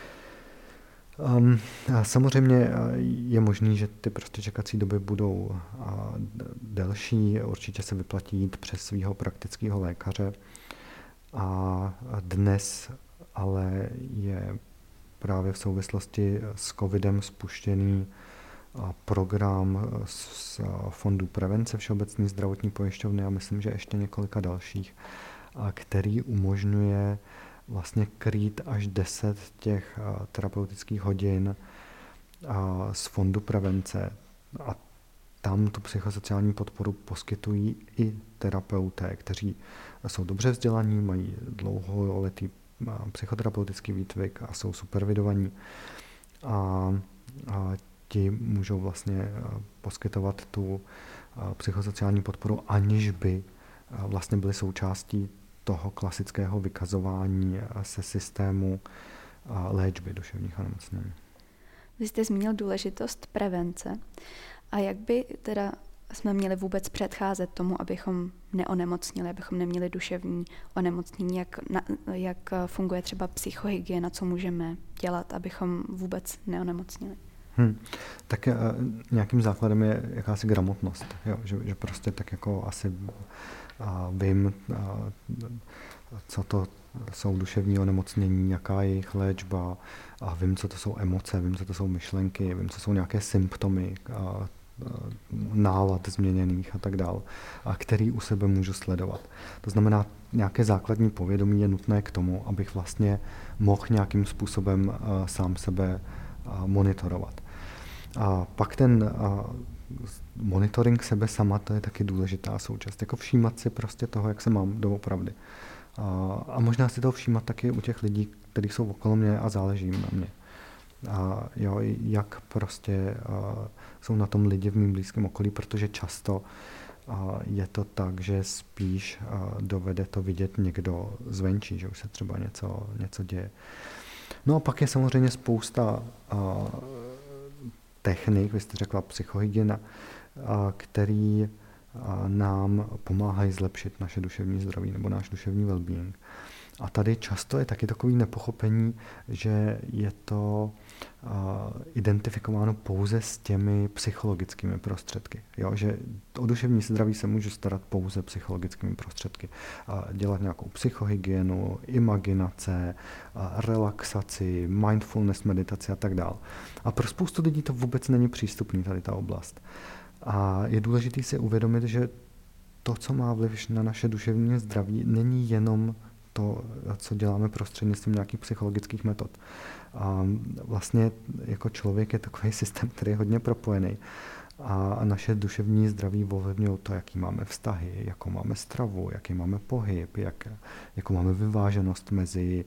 Um, a samozřejmě je možný, že ty prostě čekací doby budou a, delší, určitě se vyplatí jít přes svého praktického lékaře. A dnes ale je právě v souvislosti s covidem spuštěný program z Fondu prevence Všeobecné zdravotní pojišťovny a myslím, že ještě několika dalších, který umožňuje vlastně krýt až deset těch terapeutických hodin z Fondu prevence a tam tu psychosociální podporu poskytují i terapeuté, kteří jsou dobře vzdělaní, mají dlouholetý psychoterapeutický výcvik a jsou supervidovaní a, a ti můžou vlastně poskytovat tu psychosociální podporu, aniž by vlastně byli součástí toho klasického vykazování se systému léčby duševních onemocnění. Vy jste zmínil důležitost prevence. A jak by teda jsme měli vůbec předcházet tomu, abychom neonemocnili, abychom neměli duševní onemocnění, jak, na, jak funguje třeba psychohygiena, co můžeme dělat, abychom vůbec neonemocnili? Hmm. Tak uh, nějakým základem je jakási gramotnost, jo? Že, že prostě tak jako asi uh, vím, uh, co to jsou duševní onemocnění, jaká je jejich léčba, a vím, co to jsou emoce, vím, co to jsou myšlenky, vím, co jsou nějaké symptomy, a, nálad změněných a tak dál, a který u sebe můžu sledovat. To znamená, nějaké základní povědomí je nutné k tomu, abych vlastně mohl nějakým způsobem a, sám sebe a, monitorovat. A pak ten a, monitoring sebe sama, to je taky důležitá součást. Jako všímat si prostě toho, jak se mám doopravdy. A, a možná si toho všímat taky u těch lidí, kteří jsou okolo mě a záleží na mě. A jo, jak prostě a, jsou na tom lidi v mým blízkém okolí, protože často a, je to tak, že spíš a, dovede to vidět někdo zvenčí, že už se třeba něco, něco děje. No a pak je samozřejmě spousta a, technik, vy jste řekla psychohygiena, a, který a, nám pomáhají zlepšit naše duševní zdraví nebo náš duševní well-being. A tady často je taky takový nepochopení, že je to uh, identifikováno pouze s těmi psychologickými prostředky. Jo? Že o duševní zdraví se můžu starat pouze psychologickými prostředky. Uh, dělat nějakou psychohygienu, imaginace, uh, relaxaci, mindfulness, meditaci a tak dále. A pro spoustu lidí to vůbec není přístupný, tady ta oblast. A je důležité si uvědomit, že to, co má vliv na naše duševní zdraví, není jenom to, co děláme prostřednictvím nějakých psychologických metod. A vlastně jako člověk je takový systém, který je hodně propojený. A naše duševní zdraví ovlivňuje to, jaký máme vztahy, jakou máme stravu, jaký máme pohyb, jak, jakou máme vyváženost mezi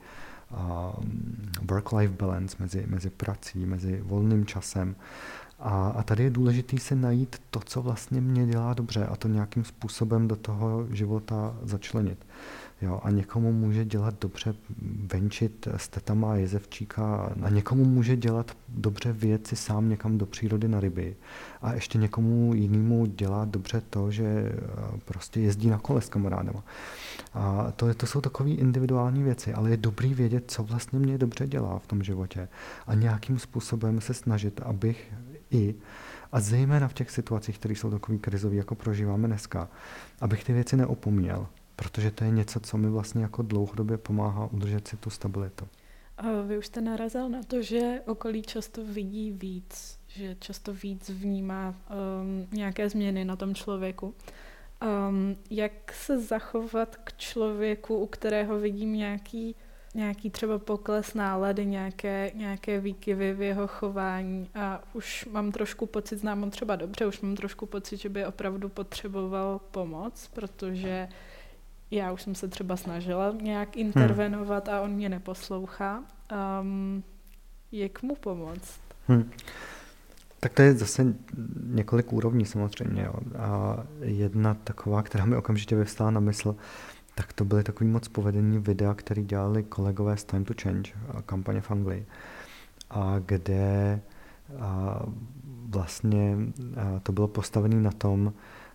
work-life balance, mezi, mezi prací, mezi volným časem. A, a tady je důležité si najít to, co vlastně mě dělá dobře a to nějakým způsobem do toho života začlenit. Jo, a někomu může dělat dobře venčit s tetama jezevčíka a někomu může dělat dobře vyjet si sám někam do přírody na ryby. A ještě někomu jinému dělá dobře to, že prostě jezdí na kole s kamarádama. A to, to jsou takové individuální věci, ale je dobrý vědět, co vlastně mě dobře dělá v tom životě a nějakým způsobem se snažit, abych i, a zejména v těch situacích, které jsou takový krizový, jako prožíváme dneska, abych ty věci neopomíjel. Protože to je něco, co mi vlastně jako dlouhodobě pomáhá udržet si tu stabilitu. A vy už jste narazil na to, že okolí často vidí víc, že často víc vnímá um, nějaké změny na tom člověku. Um, jak se zachovat k člověku, u kterého vidím nějaký, nějaký třeba pokles nálady, nějaké, nějaké výkyvy v jeho chování a už mám trošku pocit, znám ho třeba dobře, už mám trošku pocit, že by opravdu potřeboval pomoc, protože já už jsem se třeba snažila nějak intervenovat hmm. a on mě neposlouchá. Um, jak mu pomoct? Hmm. Tak to je zase několik úrovní samozřejmě. Jo. A jedna taková, která mi okamžitě vyvstala na mysl, tak to byly takový moc povedený videa, které dělali kolegové z Time to Change, kampaně v Anglii, a kde a vlastně a to bylo postavené na tom,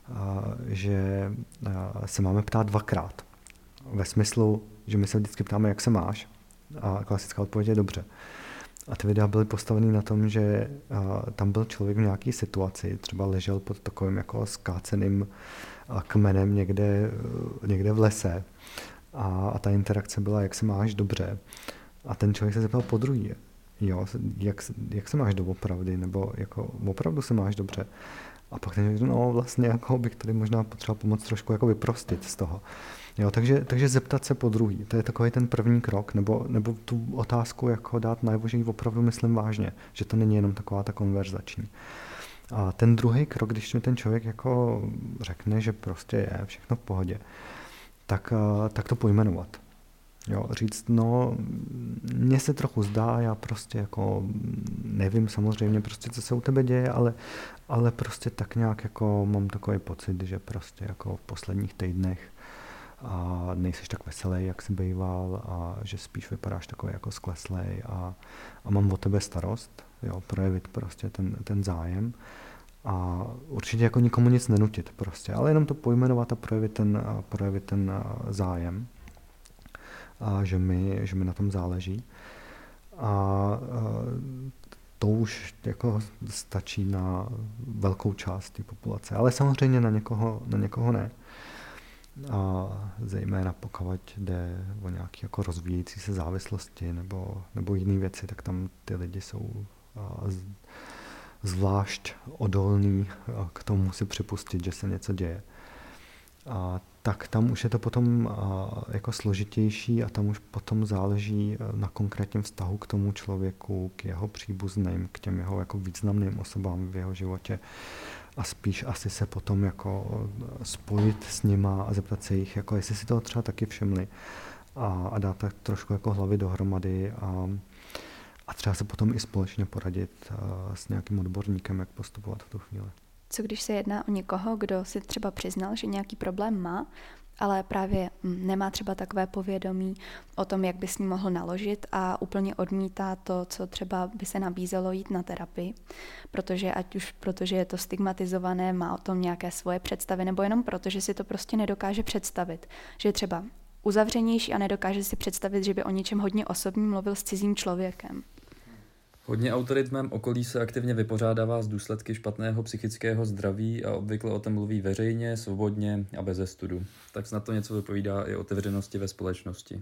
že se máme ptát dvakrát. Ve smyslu, že my se vždycky ptáme, jak se máš, a klasická odpověď je dobře. A ty videa byly postavený na tom, že tam byl člověk v nějaké situaci, třeba ležel pod takovým jako skáceným kmenem někde, někde v lese a, a ta interakce byla, jak se máš dobře. A ten člověk se zeptal podruhé, jo, jak, jak se máš doopravdy, nebo jako opravdu se máš dobře. A pak ten řekl, no vlastně jako bych tady možná potřeboval pomoct trošku jako vyprostit z toho. Jo, takže, takže zeptat se po druhý, to je takový ten první krok, nebo, nebo tu otázku jako dát najevo, že ji opravdu myslím vážně, že to není jenom taková ta konverzační. A ten druhý krok, když mi ten člověk jako řekne, že prostě je všechno v pohodě, tak, tak to pojmenovat. Jo, říct, no, mně se trochu zdá, já prostě jako nevím samozřejmě prostě, co se u tebe děje, ale, ale prostě tak nějak jako mám takový pocit, že prostě jako v posledních týdnech a nejseš tak veselý, jak jsi býval a že spíš vypadáš takový jako skleslej a, a mám o tebe starost, jo, projevit prostě ten, ten zájem a určitě jako nikomu nic nenutit prostě, ale jenom to pojmenovat a projevit ten, a projevit ten zájem. A že mi, že mi na tom záleží. A, a to už jako stačí na velkou část té populace, ale samozřejmě na někoho, na někoho ne. A zejména pokud jde o nějaké jako rozvíjející se závislosti nebo, nebo jiné věci, tak tam ty lidi jsou z, zvlášť odolní k tomu si připustit, že se něco děje. A tak tam už je to potom a, jako složitější a tam už potom záleží na konkrétním vztahu k tomu člověku, k jeho příbuzným, k těm jeho jako významným osobám v jeho životě a spíš asi se potom jako spojit s nima a zeptat se jich, jako jestli si toho třeba taky všimli a, a dát tak trošku jako hlavy dohromady a, a třeba se potom i společně poradit a, s nějakým odborníkem, jak postupovat v tu chvíli. Co když se jedná o někoho, kdo si třeba přiznal, že nějaký problém má, ale právě nemá třeba takové povědomí o tom, jak by s ním mohl naložit a úplně odmítá to, co třeba by se nabízelo jít na terapii, protože ať už protože je to stigmatizované, má o tom nějaké svoje představy, nebo jenom proto, že si to prostě nedokáže představit, že třeba uzavřenější a nedokáže si představit, že by o něčem hodně osobním mluvil s cizím člověkem. Hodně autorit v mém okolí se aktivně vypořádává s důsledky špatného psychického zdraví a obvykle o tom mluví veřejně, svobodně a bez studu. Tak snad to něco vypovídá i o otevřenosti ve společnosti.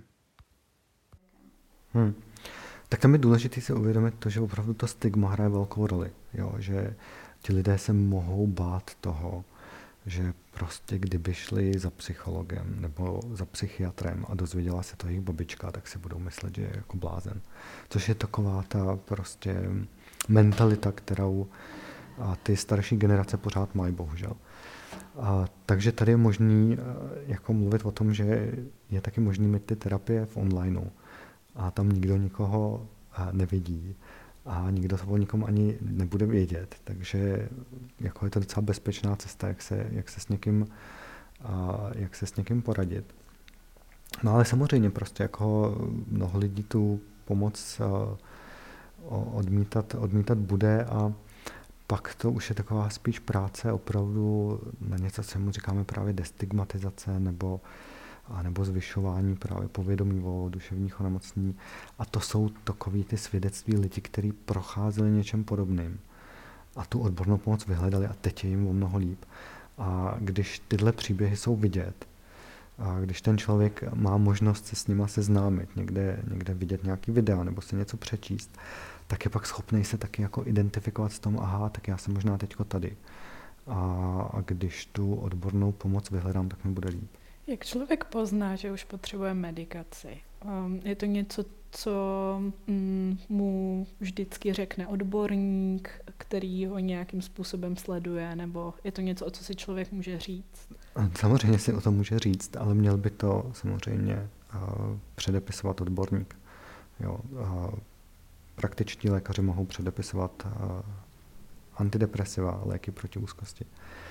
Hmm. Tak tam je důležité si uvědomit to, že opravdu to stigma hraje velkou roli. Jo? Že ti lidé se mohou bát toho, že prostě kdyby šli za psychologem nebo za psychiatrem a dozvěděla se to jejich babička, tak si budou myslet, že je jako blázen. Což je taková ta prostě mentalita, kterou a ty starší generace pořád mají, bohužel. A, takže tady je možný jako mluvit o tom, že je taky možný mít ty terapie v onlineu a tam nikdo nikoho nevidí a nikdo o nikom ani nebude vědět, takže jako je to docela bezpečná cesta, jak se, jak se s někým, a, jak se s někým poradit. No ale samozřejmě prostě jako mnoho lidí tu pomoc a, odmítat, odmítat bude a pak to už je taková spíš práce opravdu na něco, co mu říkáme právě destigmatizace nebo a nebo zvyšování právě povědomí o duševních onemocnění. A to jsou takový ty svědectví lidí, kteří procházeli něčem podobným a tu odbornou pomoc vyhledali a teď je jim o mnoho líp. A když tyhle příběhy jsou vidět, a když ten člověk má možnost se s nima seznámit, někde, někde vidět nějaký videa nebo si něco přečíst, tak je pak schopný se taky jako identifikovat s tom, aha, tak já jsem možná teďko tady. A, a když tu odbornou pomoc vyhledám, tak mi bude líp. Jak člověk pozná, že už potřebuje medikaci? Um, je to něco, co um, mu vždycky řekne odborník, který ho nějakým způsobem sleduje, nebo je to něco, o co si člověk může říct? Samozřejmě si o tom může říct, ale měl by to samozřejmě uh, předepisovat odborník. Jo, uh, praktičtí lékaři mohou předepisovat uh, antidepresiva, léky proti úzkosti.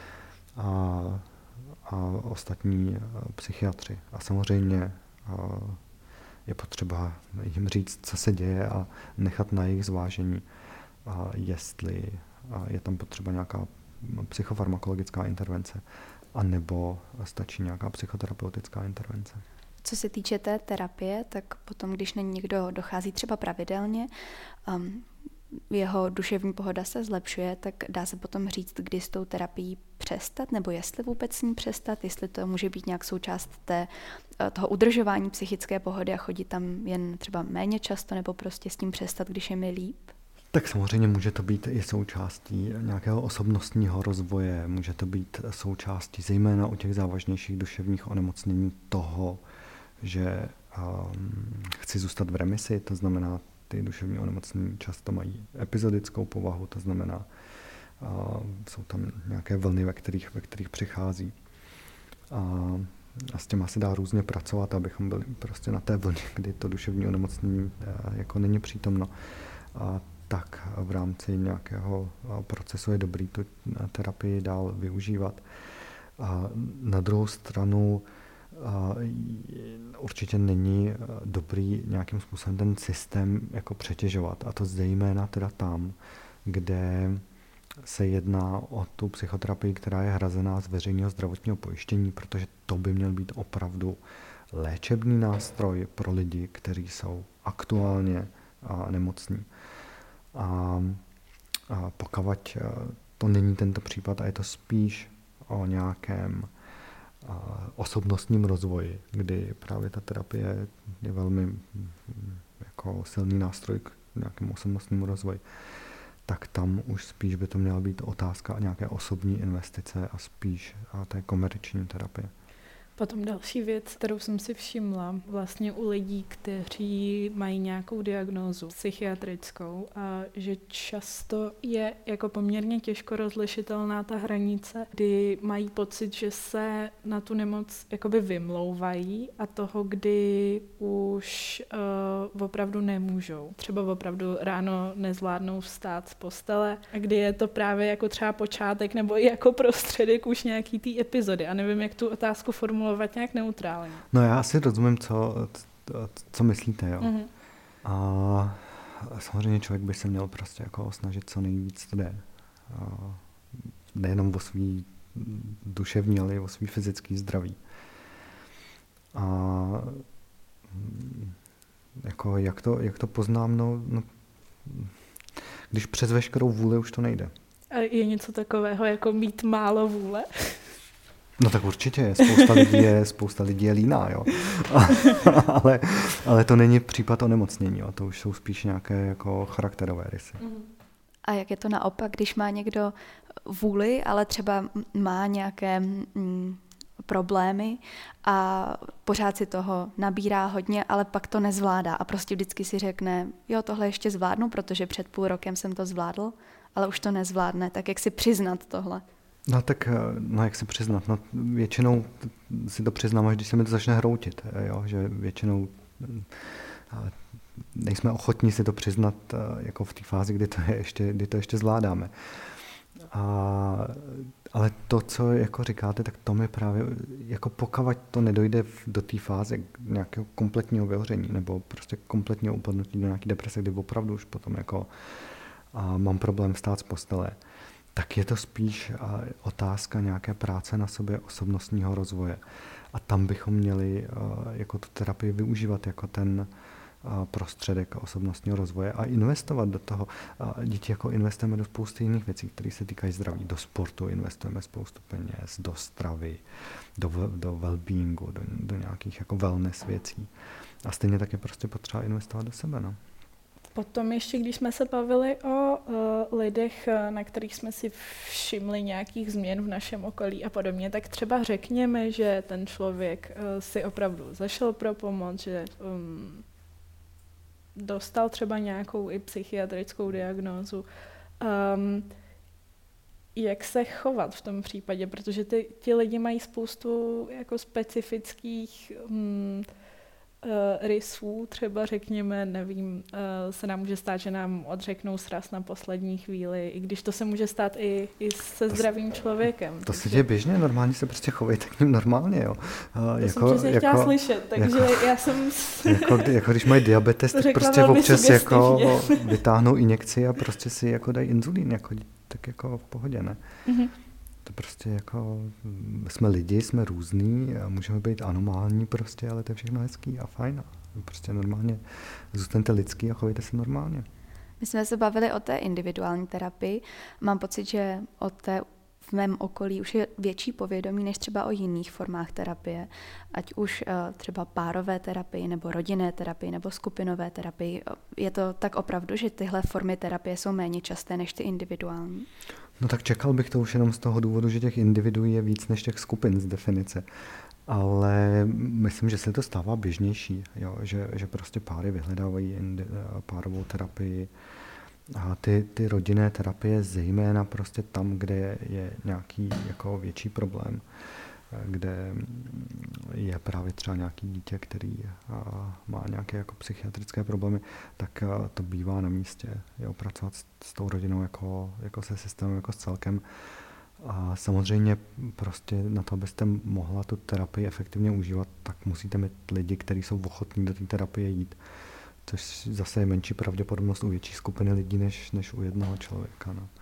A a ostatní psychiatři. A samozřejmě je potřeba jim říct, co se děje a nechat na jejich zvážení, jestli je tam potřeba nějaká psychofarmakologická intervence, anebo stačí nějaká psychoterapeutická intervence. Co se týče té terapie, tak potom, když na někdo dochází třeba pravidelně, um, jeho duševní pohoda se zlepšuje, tak dá se potom říct, kdy s tou terapií přestat, nebo jestli vůbec s ní přestat, jestli to může být nějak součást té, toho udržování psychické pohody a chodit tam jen třeba méně často, nebo prostě s tím přestat, když je mi líp? Tak samozřejmě může to být i součástí nějakého osobnostního rozvoje, může to být součástí zejména u těch závažnějších duševních onemocnění toho, že um, chci zůstat v remisi, to znamená, ty duševní onemocnění často mají epizodickou povahu, to znamená, a jsou tam nějaké vlny, ve kterých, ve kterých přichází. A, a s těma se dá různě pracovat, abychom byli prostě na té vlně, kdy to duševní onemocnění jako není přítomno. A tak v rámci nějakého procesu je dobrý tu terapii dál využívat. A na druhou stranu a určitě není dobrý nějakým způsobem ten systém jako přetěžovat. A to zejména teda tam, kde se jedná o tu psychoterapii, která je hrazená z veřejného zdravotního pojištění, protože to by měl být opravdu léčebný nástroj pro lidi, kteří jsou aktuálně a nemocní. A, a pokud to není tento případ a je to spíš o nějakém osobnostním rozvoji, kdy právě ta terapie je velmi jako silný nástroj k nějakému osobnostnímu rozvoji, tak tam už spíš by to měla být otázka nějaké osobní investice a spíš a té komerční terapie. Potom další věc, kterou jsem si všimla vlastně u lidí, kteří mají nějakou diagnózu psychiatrickou, a že často je jako poměrně těžko rozlišitelná ta hranice, kdy mají pocit, že se na tu nemoc jakoby vymlouvají a toho, kdy už uh, opravdu nemůžou. Třeba opravdu ráno nezvládnou vstát z postele a kdy je to právě jako třeba počátek nebo i jako prostředek už nějaký té epizody. A nevím, jak tu otázku formulovat nějak neutrálně. No já asi rozumím, co, co myslíte, jo. Mm-hmm. A samozřejmě člověk by se měl prostě jako snažit co nejvíc to jde. A nejenom o svý duševní, ale i o svý fyzický zdraví. A jako, jak, to, jak to poznám, no, no, když přes veškerou vůli už to nejde. A je něco takového, jako mít málo vůle? No tak určitě, je. Spousta lidí je, spousta lidí je líná, jo. ale, ale to není případ onemocnění, jo. To už jsou spíš nějaké jako charakterové rysy. A jak je to naopak, když má někdo vůli, ale třeba má nějaké mm, problémy a pořád si toho nabírá hodně, ale pak to nezvládá a prostě vždycky si řekne, jo, tohle ještě zvládnu, protože před půl rokem jsem to zvládl, ale už to nezvládne, tak jak si přiznat tohle? No tak, no jak si přiznat, no většinou si to přiznám, až když se mi to začne hroutit, jo, že většinou nejsme ochotní si to přiznat jako v té fázi, kdy to, je ještě, kdy to ještě zvládáme. A, ale to, co jako říkáte, tak to mi právě, jako pokud to nedojde do té fáze nějakého kompletního vyhoření nebo prostě kompletního upadnutí do nějaké deprese, kdy opravdu už potom jako a mám problém vstát z postele, tak je to spíš otázka nějaké práce na sobě, osobnostního rozvoje. A tam bychom měli jako tu terapii využívat jako ten prostředek osobnostního rozvoje a investovat do toho. Děti jako investujeme do spousty jiných věcí, které se týkají zdraví. Do sportu investujeme spoustu peněz, do stravy, do, do well-beingu, do, do nějakých jako wellness věcí. A stejně tak je prostě potřeba investovat do sebe. No. Potom ještě, když jsme se bavili o uh, lidech, na kterých jsme si všimli nějakých změn v našem okolí a podobně, tak třeba řekněme, že ten člověk uh, si opravdu zašel pro pomoc, že um, dostal třeba nějakou i psychiatrickou diagnózu. Um, jak se chovat v tom případě, protože ty, ti lidi mají spoustu jako specifických um, Uh, rysů, třeba řekněme, nevím, uh, se nám může stát, že nám odřeknou sraz na poslední chvíli, i když to se může stát i, i se zdravým člověkem. To se děje běžně, normálně se prostě chovejte k ním normálně, jo. Uh, to jako, jsem přesně jako, chtěla slyšet, takže jako, já jsem... jako, jako když mají diabetes, tak prostě občas jako vytáhnou injekci a prostě si jako dají inzulín, jako, tak jako v pohodě, ne? Mm-hmm. To prostě jako, jsme lidi, jsme různý a můžeme být anomální prostě, ale to je všechno hezký a fajn. Prostě normálně zůstaňte lidský a chovejte se normálně. My jsme se bavili o té individuální terapii. Mám pocit, že o té v mém okolí už je větší povědomí než třeba o jiných formách terapie. Ať už uh, třeba párové terapii, nebo rodinné terapii, nebo skupinové terapii. Je to tak opravdu, že tyhle formy terapie jsou méně časté než ty individuální? No tak čekal bych to už jenom z toho důvodu, že těch individuí je víc než těch skupin z definice. Ale myslím, že se to stává běžnější, jo? Že, že prostě páry vyhledávají indi, párovou terapii. A ty, ty rodinné terapie zejména prostě tam, kde je, je nějaký jako větší problém, kde je právě třeba nějaký dítě, který má nějaké jako psychiatrické problémy, tak to bývá na místě, jo, pracovat s, s tou rodinou jako, jako se systémem, jako s celkem. A samozřejmě prostě na to, abyste mohla tu terapii efektivně užívat, tak musíte mít lidi, kteří jsou ochotní do té terapie jít. Což zase je menší pravděpodobnost u větší skupiny lidí, než, než u jednoho člověka. No.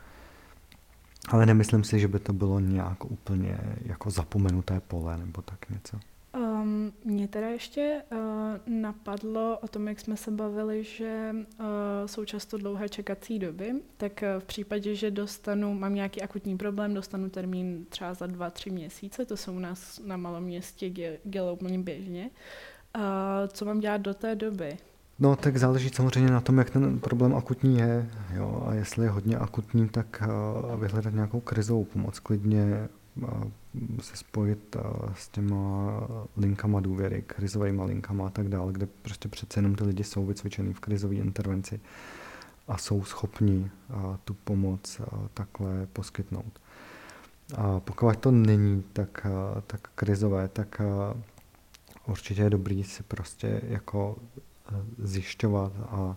Ale nemyslím si, že by to bylo nějak úplně jako zapomenuté pole nebo tak něco. Um, mě teda ještě uh, napadlo o tom, jak jsme se bavili, že uh, jsou často dlouhé čekací doby, tak uh, v případě, že dostanu, mám nějaký akutní problém, dostanu termín třeba za dva, tři měsíce, to se u nás na malém městě dělo úplně běžně. Uh, co mám dělat do té doby? No tak záleží samozřejmě na tom, jak ten problém akutní je. Jo? A jestli je hodně akutní, tak uh, vyhledat nějakou krizovou pomoc, klidně uh, se spojit uh, s těma linkama důvěry, krizovými linkama a tak dále, kde prostě přece jenom ty lidi jsou vycvičený v krizové intervenci a jsou schopni uh, tu pomoc uh, takhle poskytnout. A pokud to není tak, uh, tak krizové, tak uh, určitě je dobrý si prostě jako zjišťovat a, a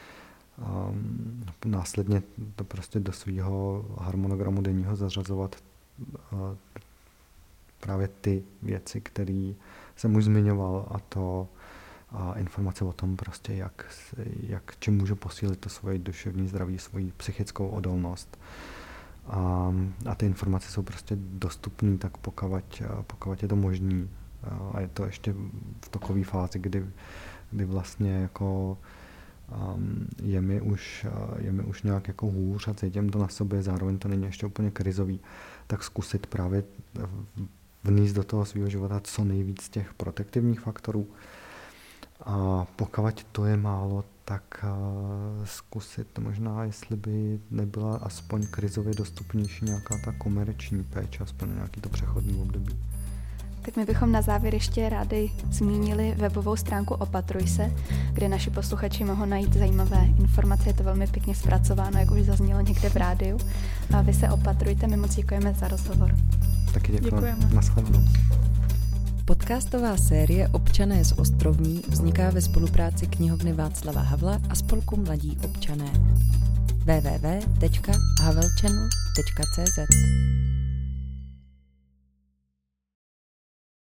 následně to prostě do svého harmonogramu denního zařazovat a, právě ty věci, které jsem už zmiňoval, a to a informace o tom prostě, jak, jak čím můžu posílit to svoje duševní zdraví, svoji psychickou odolnost. A, a ty informace jsou prostě dostupné, tak pokud, pokud je to možné a je to ještě v takové fázi, kdy, kdy vlastně jako um, je, mi už, je mi už nějak jako hůř a cítím to na sobě, zároveň to není ještě úplně krizový, tak zkusit právě vníst do toho svého života co nejvíc těch protektivních faktorů. A pokud to je málo, tak uh, zkusit možná, jestli by nebyla aspoň krizově dostupnější nějaká ta komerční péče, aspoň na nějaký to přechodný období. Tak my bychom na závěr ještě rádi zmínili webovou stránku Opatruj se, kde naši posluchači mohou najít zajímavé informace. Je to velmi pěkně zpracováno, jak už zaznělo někde v rádiu. A vy se opatrujte, my moc děkujeme za rozhovor. Taky děkujeme. Děkujeme. Nashledanou. Podcastová série Občané z Ostrovní vzniká ve spolupráci knihovny Václava Havla a spolku Mladí občané. w w w tečka havelchannel tečka c z